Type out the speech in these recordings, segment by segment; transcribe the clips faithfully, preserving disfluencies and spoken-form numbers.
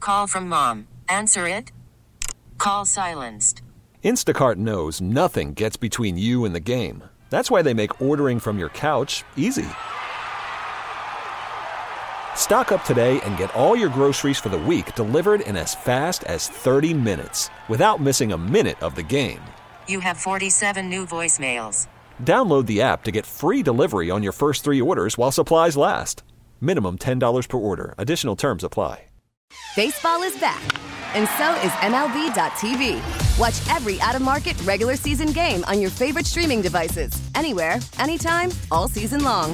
Call from mom. Answer it. Call silenced. Instacart knows nothing gets between you and the game. That's why they make ordering from your couch easy. Stock up today and get all your groceries for the week delivered in as fast as thirty minutes without missing a minute of the game. You have forty-seven new voicemails. Download the app to get free delivery on your first three orders while supplies last. Minimum ten dollars per order. Additional terms apply. Baseball is back, and so is M L B dot T V. Watch every out-of-market regular season game on your favorite streaming devices, anywhere, anytime, all season long.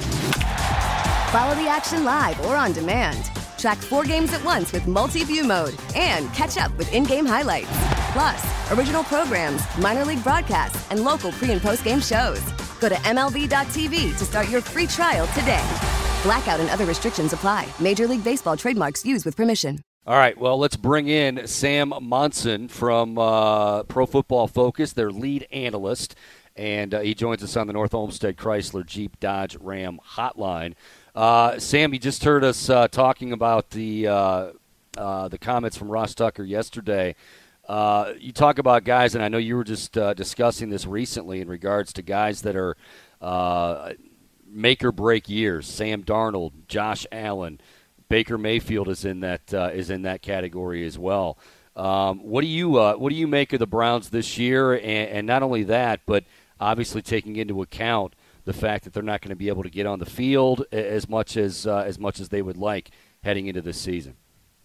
Follow the action live or on demand. Track four games at once with multi-view mode and catch up with in-game highlights. Plus, original programs, minor league broadcasts, and local pre- and post-game shows. Go to M L B dot T V to start your free trial today. Blackout and other restrictions apply. Major League Baseball trademarks used with permission. All right, well, let's bring in Sam Monson from uh, Pro Football Focus, their lead analyst, and uh, he joins us on the North Olmsted Chrysler Jeep Dodge Ram hotline. Uh, Sam, you just heard us uh, talking about the uh, uh, the comments from Ross Tucker yesterday. Uh, you talk about guys, and I know you were just uh, discussing this recently in regards to guys that are uh, make-or-break years. Sam Darnold, Josh Allen, Baker Mayfield is in that uh, is in that category as well. Um, what do you uh, what do you make of the Browns this year? And, and not only that, but obviously taking into account the fact that they're not going to be able to get on the field as much as uh, as much as they would like heading into this season.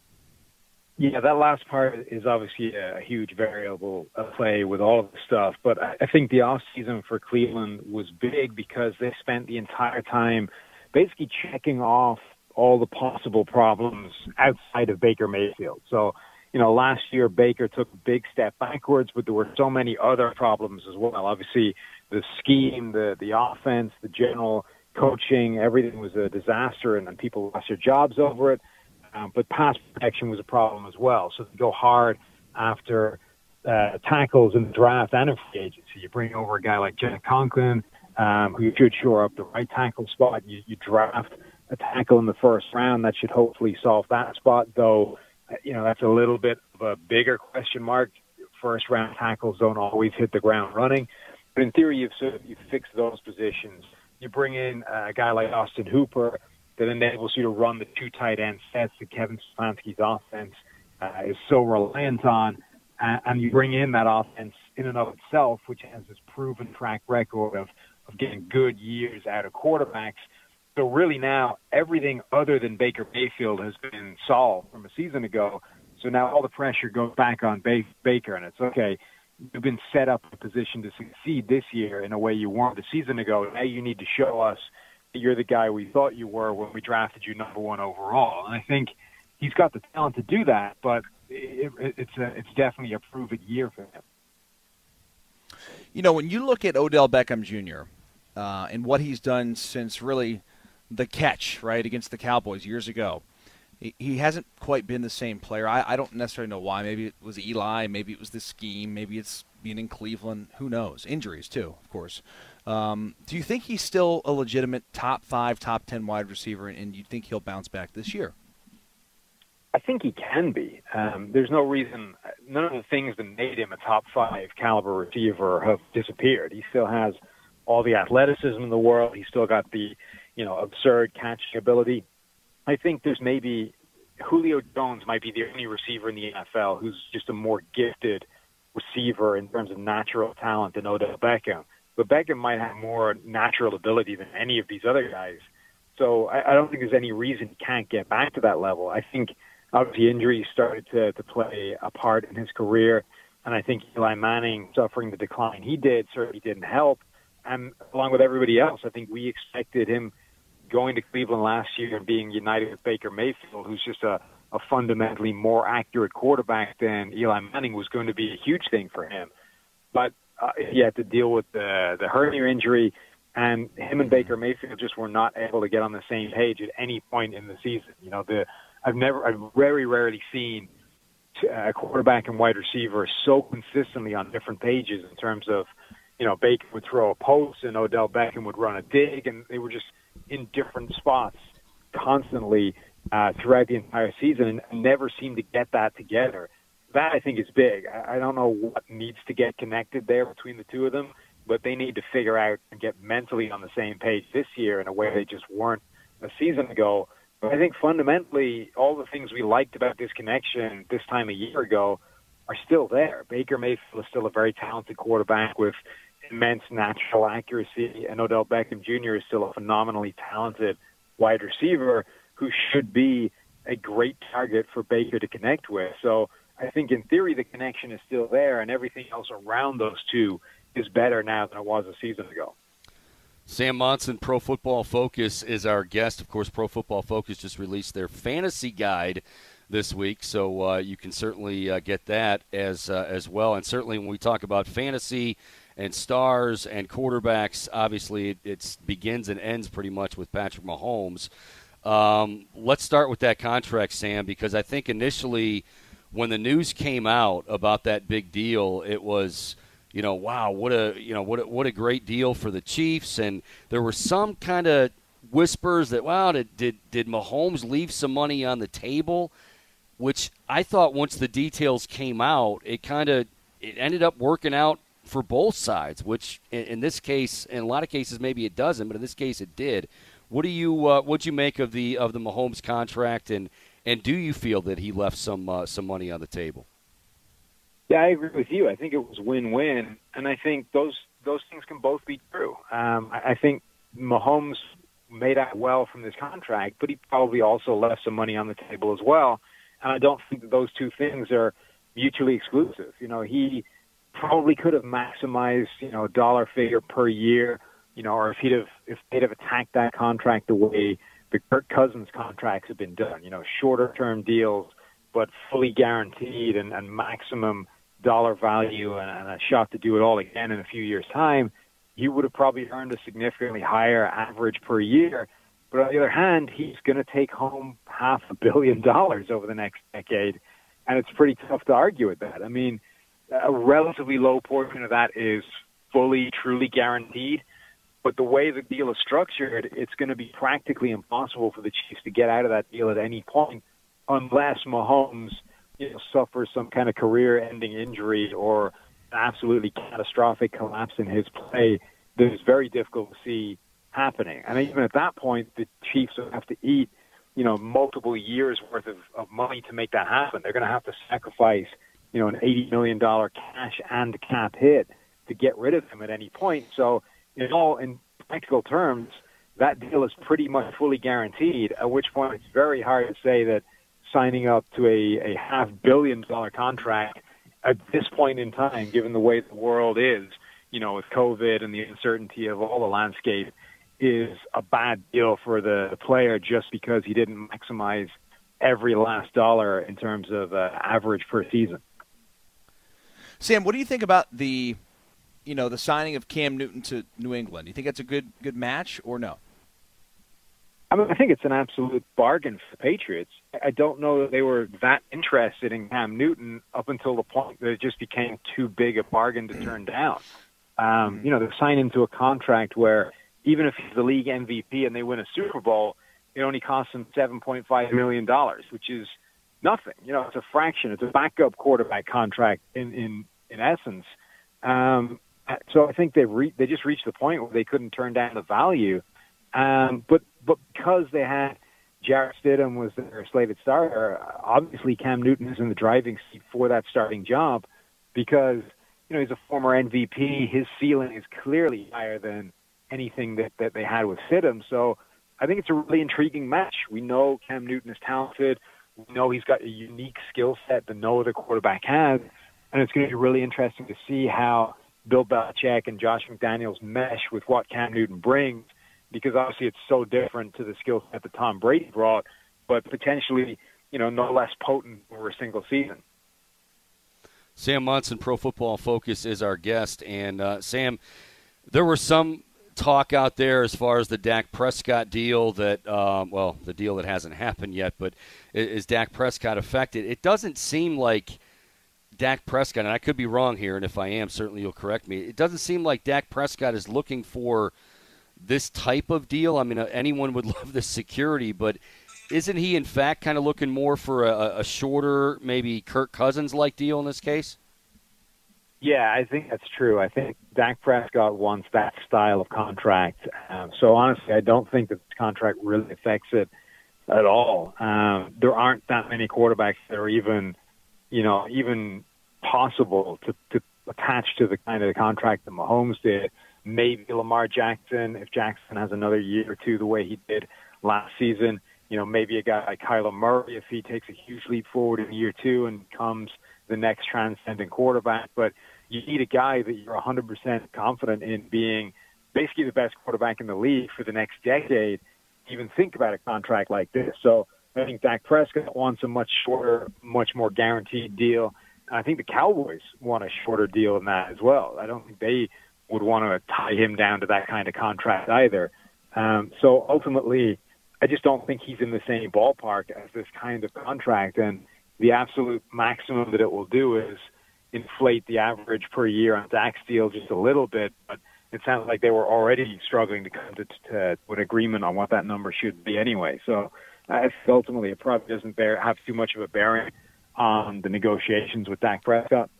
Yeah, that last part is obviously a huge variable of play with all of the stuff. But I think the off season for Cleveland was big because they spent the entire time basically checking off all the possible problems outside of Baker Mayfield. So, you know, last year Baker took a big step backwards, but there were so many other problems as well. Obviously, the scheme, the the offense, the general coaching, everything was a disaster, and, and people lost their jobs over it. Um, but pass protection was a problem as well. So they go hard after uh, tackles in the draft and in free agency. You bring over a guy like Jack Conklin, um, who should shore up the right tackle spot. You, you draft a tackle in the first round. That should hopefully solve that spot, though, you know, that's a little bit of a bigger question mark. First round tackles don't always hit the ground running. But in theory, you've sort of, you've fixed those positions. You bring in a guy like Austin Hooper that enables you to run the two tight end sets that Kevin Stefanski's offense uh, is so reliant on. Uh, and you bring in that offense in and of itself, which has this proven track record of, of getting good years out of quarterbacks. So really now everything other than Baker Mayfield has been solved from a season ago. So now all the pressure goes back on ba- Baker, and it's okay. You've been set up in a position to succeed this year in a way you weren't a season ago. Now you need to show us that you're the guy we thought you were when we drafted you number one overall. And I think he's got the talent to do that, but it, it, it's a, it's definitely a prove-it year for him. You know, when you look at Odell Beckham Junior Uh, and what he's done since really the catch, right, against the Cowboys years ago, he, he hasn't quite been the same player. I, I don't necessarily know why. Maybe it was Eli. Maybe it was the scheme. Maybe it's being in Cleveland. Who knows? Injuries, too, of course. Um, do you think he's still a legitimate top five, top ten wide receiver, and you think he'll bounce back this year? I think he can be. Um, there's no reason. None of the things that made him a top five caliber receiver have disappeared. He still has all the athleticism in the world. He's still got the, you know, absurd catching ability. I think there's maybe Julio Jones might be the only receiver in the N F L who's just a more gifted receiver in terms of natural talent than Odell Beckham. But Beckham might have more natural ability than any of these other guys. So I, I don't think there's any reason he can't get back to that level. I think obviously injuries started to, to play a part in his career, and I think Eli Manning suffering the decline he did certainly didn't help. And along with everybody else, I think we expected him going to Cleveland last year and being united with Baker Mayfield, who's just a, a fundamentally more accurate quarterback than Eli Manning, was going to be a huge thing for him. But uh, he had to deal with the, the hernia injury, and him and Baker Mayfield just were not able to get on the same page at any point in the season. You know, the I've never, I've very rarely seen a quarterback and wide receiver so consistently on different pages in terms of, you know, Baker would throw a post and Odell Beckham would run a dig, and they were just in different spots constantly. uh, throughout the entire season and never seem to get that together. That, I think, is big. I, I don't know what needs to get connected there between the two of them, but they need to figure out and get mentally on the same page this year in a way they just weren't a season ago. But I think fundamentally, all the things we liked about this connection this time a year ago are still there. Baker Mayfield is still a very talented quarterback with immense natural accuracy, and Odell Beckham Junior is still a phenomenally talented wide receiver who should be a great target for Baker to connect with. So I think in theory the connection is still there, and everything else around those two is better now than it was a season ago. Sam Monson, Pro Football Focus, is our guest. Of course, Pro Football Focus just released their fantasy guide this week, so uh, you can certainly uh, get that as uh, as well. And certainly when we talk about fantasy and stars and quarterbacks, obviously it it's begins and ends pretty much with Patrick Mahomes. Um, let's start with that contract, Sam, because I think initially when the news came out about that big deal, it was – you know, wow, what a you know what a, what a great deal for the Chiefs, and there were some kind of whispers that, wow, did, did did Mahomes leave some money on the table? Which I thought once the details came out, it kind of it ended up working out for both sides. Which in, in this case, in a lot of cases, maybe it doesn't, but in this case, it did. What do you uh, what'd you make of the of the Mahomes contract, and and do you feel that he left some uh, some money on the table? Yeah, I agree with you. I think it was win-win, and I think those those things can both be true. Um, I, I think Mahomes made out well from this contract, but he probably also left some money on the table as well. And I don't think that those two things are mutually exclusive. You know, he probably could have maximized, you know, a dollar figure per year, you know, or if he'd have if they'd have attacked that contract the way the Kirk Cousins contracts have been done, you know, shorter-term deals, but fully guaranteed and, and maximum dollar value and, and a shot to do it all again in a few years' time, he would have probably earned a significantly higher average per year. But on the other hand, he's going to take home half a billion dollars over the next decade, and it's pretty tough to argue with that. I mean, a relatively low portion of that is fully, truly guaranteed, but the way the deal is structured, it's going to be practically impossible for the Chiefs to get out of that deal at any point unless Mahomes you know, suffers some kind of career-ending injury or absolutely catastrophic collapse in his play that is very difficult to see happening. And even at that point, the Chiefs will have to eat, you know, multiple years' worth of, of money to make that happen. They're going to have to sacrifice, you know, an eighty million dollars cash and cap hit to get rid of him at any point. So, in all, in practical terms, that deal is pretty much fully guaranteed, at which point it's very hard to say that signing up to a, a half billion dollar contract at this point in time, given the way the world is, you know, with COVID and the uncertainty of all the landscape, is a bad deal for the player just because he didn't maximize every last dollar in terms of uh, average per season. Sam, what do you think about the, you know, the signing of Cam Newton to New England? Do you think that's a good good match or no? I mean, I think it's an absolute bargain for the Patriots. I don't know that they were that interested in Cam Newton up until the point that it just became too big a bargain to turn down. Um, you know, they sign into a contract where even if he's the league M V P and they win a Super Bowl, it only costs them seven point five million dollars, which is nothing. You know, it's a fraction. It's a backup quarterback contract in, in, in essence. Um, so I think they've re- they just reached the point where they couldn't turn down the value. Um, but but because they had Jarrett Stidham was their slated starter, obviously Cam Newton is in the driving seat for that starting job because, you know, he's a former M V P. His ceiling is clearly higher than anything that, that they had with Stidham. So I think it's a really intriguing match. We know Cam Newton is talented. We know he's got a unique skill set that no other quarterback has. And it's going to be really interesting to see how Bill Belichick and Josh McDaniels mesh with what Cam Newton brings, because obviously it's so different to the skill set that Tom Brady brought, but potentially, you know, no less potent over a single season. Sam Monson, Pro Football Focus, is our guest. And, uh, Sam, there were some talk out there as far as the Dak Prescott deal that, um, well, the deal that hasn't happened yet, but is Dak Prescott affected? It doesn't seem like Dak Prescott, and I could be wrong here, and if I am, certainly you'll correct me. It doesn't seem like Dak Prescott is looking for this type of deal. I mean, uh, anyone would love the security, but isn't he, in fact, kind of looking more for a, a shorter, maybe Kirk Cousins-like deal in this case? Yeah, I think that's true. I think Dak Prescott wants that style of contract. Um, so, honestly, I don't think that this contract really affects it at all. Um, there aren't that many quarterbacks that are even, you know, even possible to, to attach to the kind of the contract that Mahomes did. Maybe Lamar Jackson, if Jackson has another year or two the way he did last season. You know, maybe a guy like Kyler Murray, if he takes a huge leap forward in year two and becomes the next transcendent quarterback. But you need a guy that you're one hundred percent confident in being basically the best quarterback in the league for the next decade to even think about a contract like this. So I think Dak Prescott wants a much shorter, much more guaranteed deal. I think the Cowboys want a shorter deal than that as well. I don't think they would want to tie him down to that kind of contract either. Um, so ultimately, I just don't think he's in the same ballpark as this kind of contract. And the absolute maximum that it will do is inflate the average per year on Dak's deal just a little bit. But it sounds like they were already struggling to come to, to an agreement on what that number should be anyway. So I think ultimately it probably doesn't bear, have too much of a bearing on the negotiations with Dak Prescott.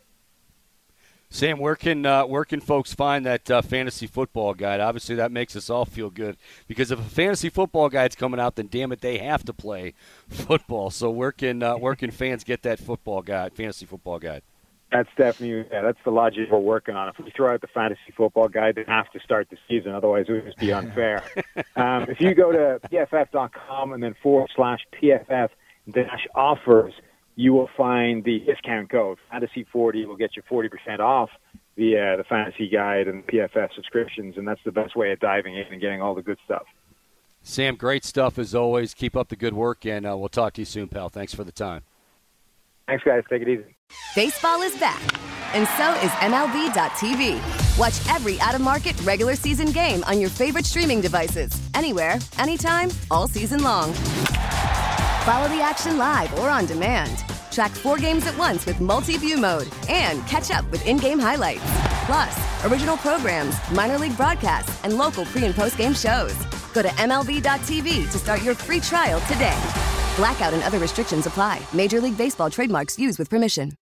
Sam, where can uh, where can folks find that uh, fantasy football guide? Obviously, that makes us all feel good because if a fantasy football guide's coming out, then damn it, they have to play football. So where can uh, where can fans get that football guide, fantasy football guide? That's definitely yeah, that's the logic we're working on. If we throw out the fantasy football guide, they have to start the season. Otherwise, it would just be unfair. um, if you go to P F F dot com and then forward slash P F F dash offers, you will find the discount code. Fantasy forty will get you forty percent off the uh, the fantasy guide and P F F subscriptions, and that's the best way of diving in and getting all the good stuff. Sam, great stuff as always. Keep up the good work, and uh, we'll talk to you soon, pal. Thanks for the time. Thanks, guys. Take it easy. Baseball is back, and so is M L B dot T V. Watch every out-of-market regular season game on your favorite streaming devices, anywhere, anytime, all season long. Follow the action live or on demand. Track four games at once with multi-view mode and catch up with in-game highlights. Plus, original programs, minor league broadcasts, and local pre- and post-game shows. Go to M L B dot T V to start your free trial today. Blackout and other restrictions apply. Major League Baseball trademarks used with permission.